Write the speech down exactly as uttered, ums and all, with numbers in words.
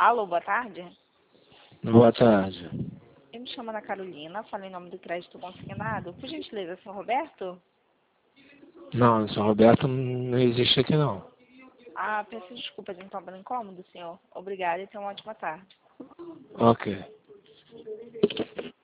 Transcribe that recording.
Alô, boa tarde. Boa tarde. Eu me chamo Ana Carolina, falo em nome do crédito consignado. Por gentileza, senhor Roberto? Não, seu Roberto não existe aqui não. Ah, peço desculpas então pelo incômodo, senhor. Obrigada e tenha uma ótima tarde. Ok.